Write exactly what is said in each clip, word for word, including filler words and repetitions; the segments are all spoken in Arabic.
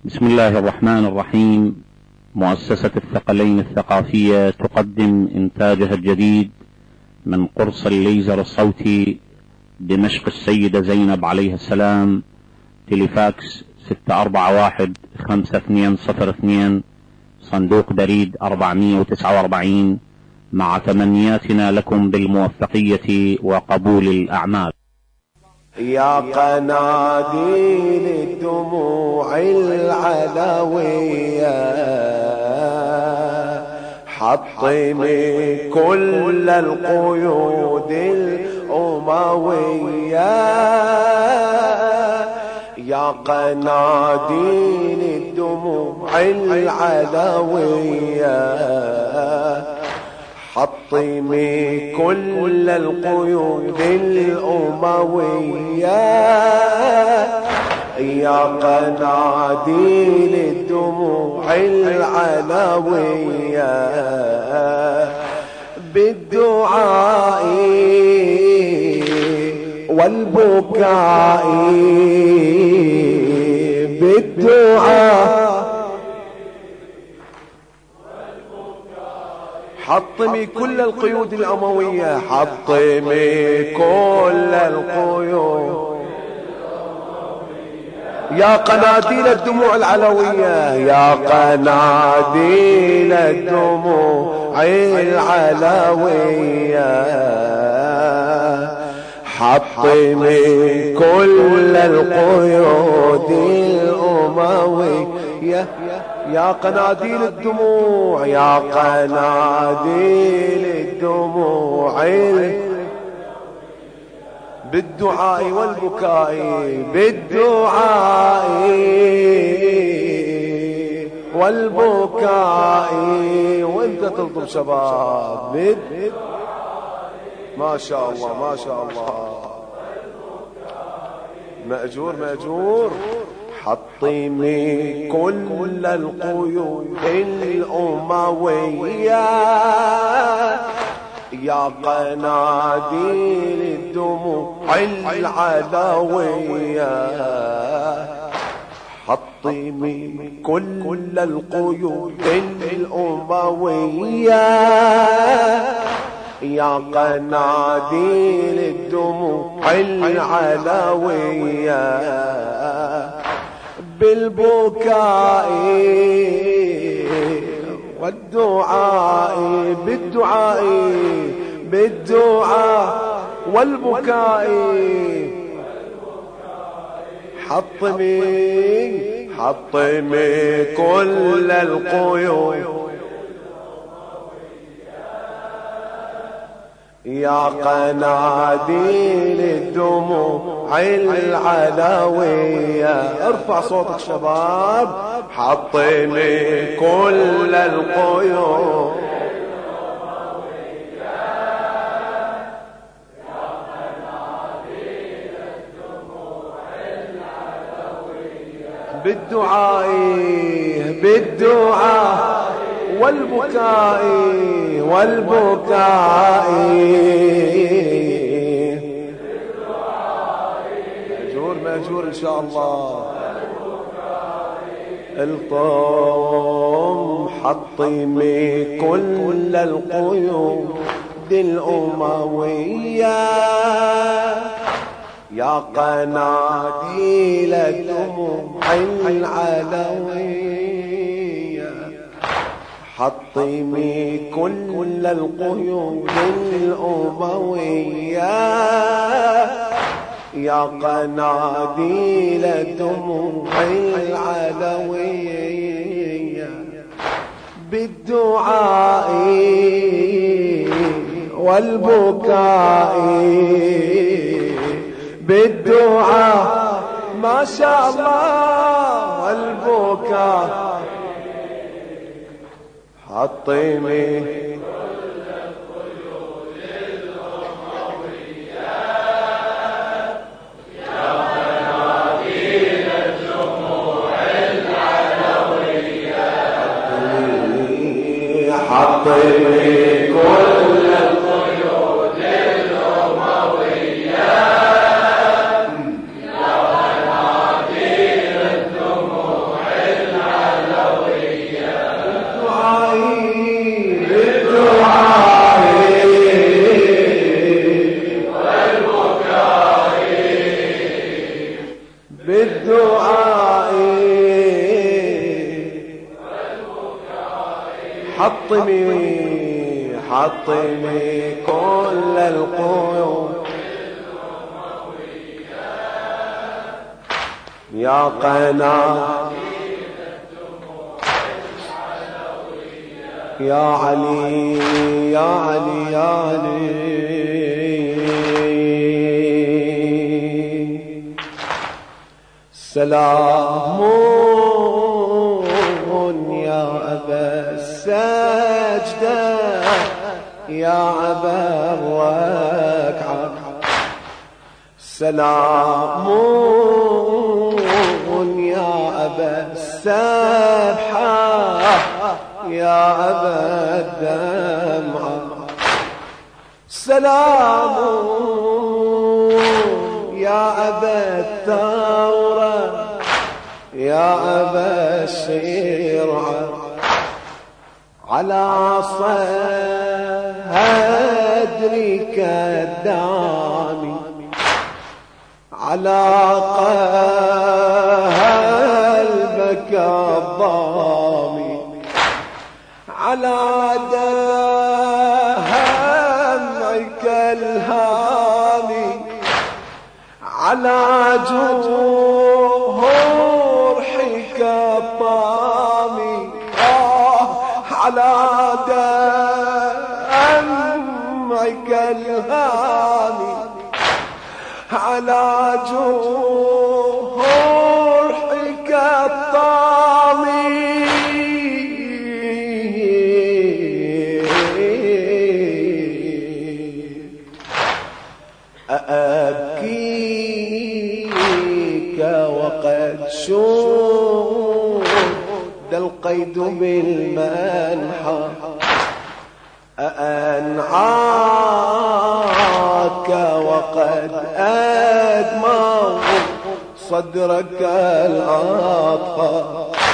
بسم الله الرحمن الرحيم. مؤسسة الثقلين الثقافية تقدم إنتاجها الجديد من قرص الليزر الصوتي دمشق السيدة زينب عليه السلام، تليفاكس ستة أربعة واحد خمسة اثنين صفر اثنين، صندوق بريد أربعمائة وتسعة وأربعين، مع تمنياتنا لكم بالموفقية وقبول الأعمال. يا قناديل الدموع العلوية حطمي كل القيود الأموية، يا قناديل الدموع العلوية حطمي كل القيود الأموية، يا قناديل الدموع العلوية بالدعاء والبكاء، بالدعاء حطمي كل القيود الأموية، حطمي كل القيود، يا قناديل الدموع العلوية، يا قناديل الدموع العلوية حطمي كل القيود الأموية، يا قناديل الدموع، يا قناديل الدموع بالدعاء والبكاء، بالدعاء والبكاء. وانت تلطم شباب بد... ما شاء الله ما شاء الله، مأجور مأجور. حطمي كل القيود الأموية، يا قناديل الدموع العلوية حطمي كل القيود الأموية، يا قناديل الدموع العلوية بالبكاء والدعاء، بالدعاء بالدعاء والبكاء حطمي حطمي كل القيود، يا قناديل الدموع العلوية. ارفع صوتك شباب، حطمي كل القيود، يا قناديل الدموع العلوية بالدعاء بالدعاء والبكاء والبكاء. مأجور مأجور إن شاء الله. الطم حطمي كل القيود الأموية، يا قناديل الدموع العلوية حطمي كل القيود الأموية، يا قناديل الدموع العلوية بالدعاء والبكاء، بالدعاء ما شاء الله والبكاء حطمي كل القيود الأموية، يا قناديل الدموع العلوية حطمي كل القيود الأموية، يا قناديل الدموع حطمي حطمي كل القيود يا قناة يا علي يا علي يا علي سلام يا أبا السجدة يا أبا الركعة سلام يا أبا السبحة يا أبا الدمعة سلام يا أبا الثورة يا أبا الشرعة على صدرك الدامي على قلبك الضامي على دمعك الهامي على جروحك الطامي آه على دمعك الهامي على جروحك الطامي أبكيك وقد شد القيد بالمنحى أأنعاك وقد أدمى صدرك الأضحى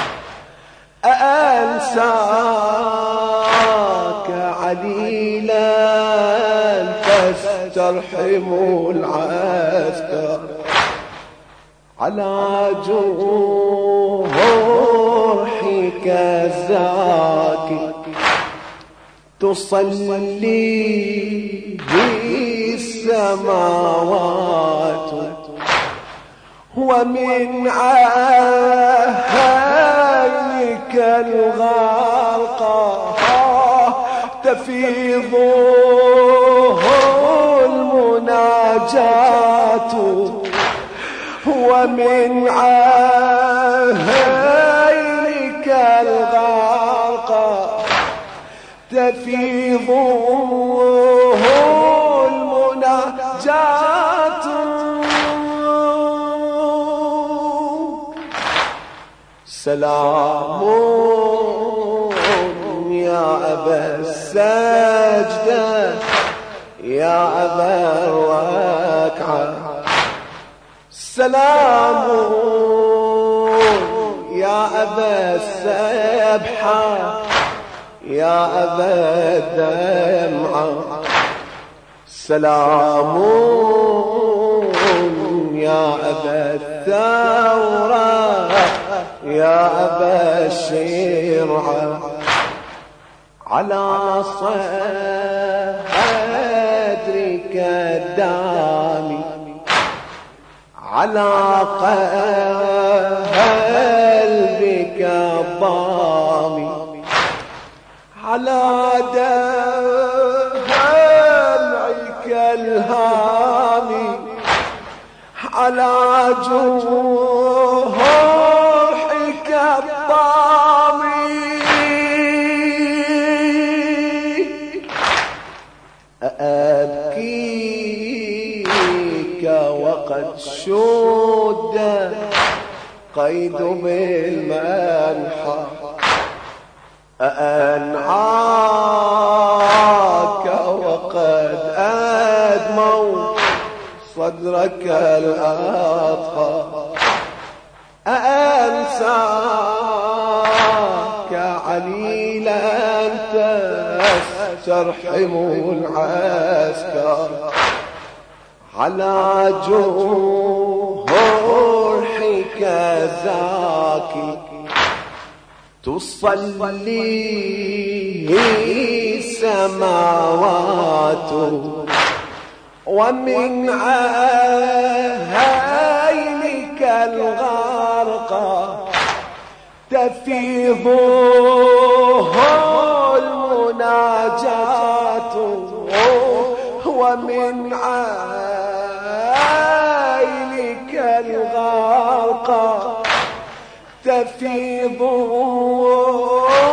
أأنساك عليلا تسترحم العسكر على جروحك الزاكي تصلي بالسماوات ومن عينك الغالقة تفيض المناجاة ومن عينك الغالقة تفيض المناجاة سلام يا أبا السجدة يا أبا الركعة سلام يا أبا السبحة يا أبا الدمعة سلام يا أبا الثورة يا أبا الشرعة على صدرك الدامي على قلبك الضامي على دمعك الهامي على جروحك الطامي أبكيك وقد شد قيد بالمنحى أأنعاك وقد أدموا صدرك الأضحى أأنساك عليلا تسترحم العسكر على جروحك الزاكي تصلي السماوات ومن عينك الغرق تفيض المناجاة ومن عينك الغرق تفيض